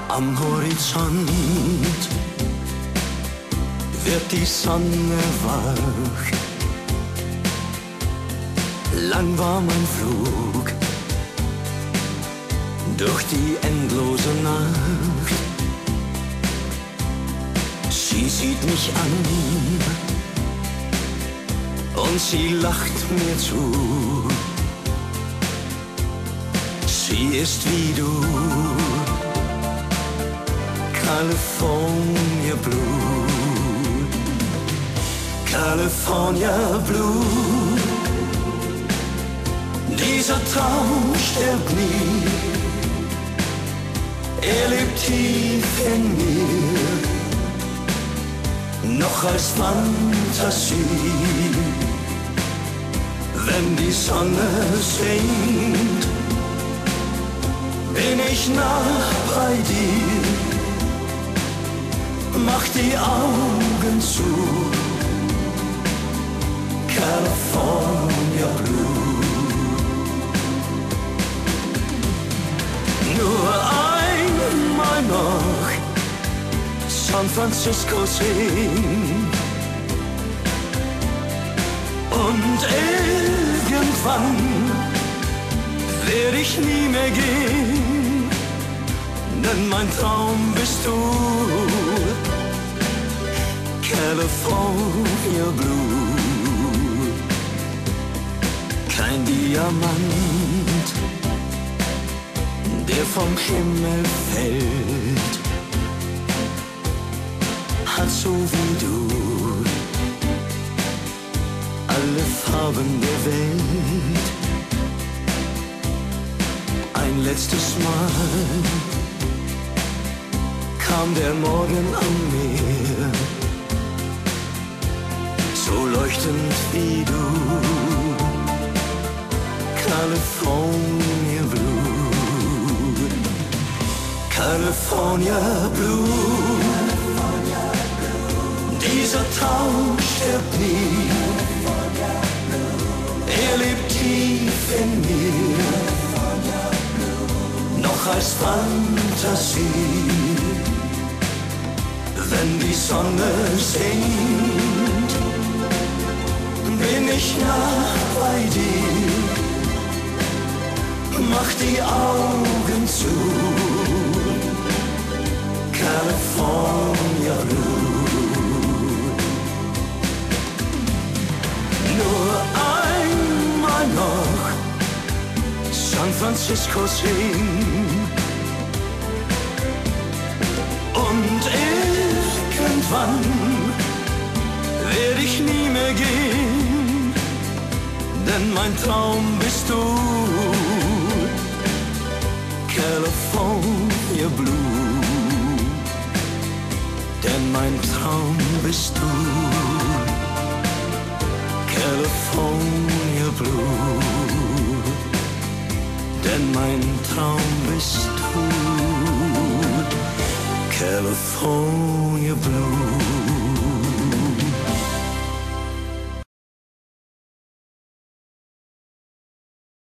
Am Horizont wird die Sonne wach. Lang war mein Flug durch die endlose Nacht. Sie sieht mich an und sie lacht mir zu. Sie ist wie du, California Blue, California Blue. Dieser Traum stirbt nie, er lebt tief in mir, noch als Fantasie. Wenn die Sonne sinkt, bin ich nah bei dir. Mach die Augen zu, California Blue. Nur einmal noch San Francisco sehen und irgendwann werde ich nie mehr gehen, denn mein Traum bist du, California Blue. Kein Diamant, der vom Himmel fällt, hat so wie du alle Farben der Welt. Ein letztes Mal kam der Morgen am Meer, so leuchtend wie du, California Blue, California Blue. Dieser Traum stirbt nie, er lebt tief in mir, noch als Fantasie. Wenn die Sonne sinkt, bin ich nah bei dir. Mach die Augen zu, California Blue. Nur einmal noch San Francisco sehen und irgendwann werde ich nie mehr gehen, denn mein Traum bist du, California Blue. Denn mein Traum bist du, California Blue. Denn mein Traum bist du, California Blue.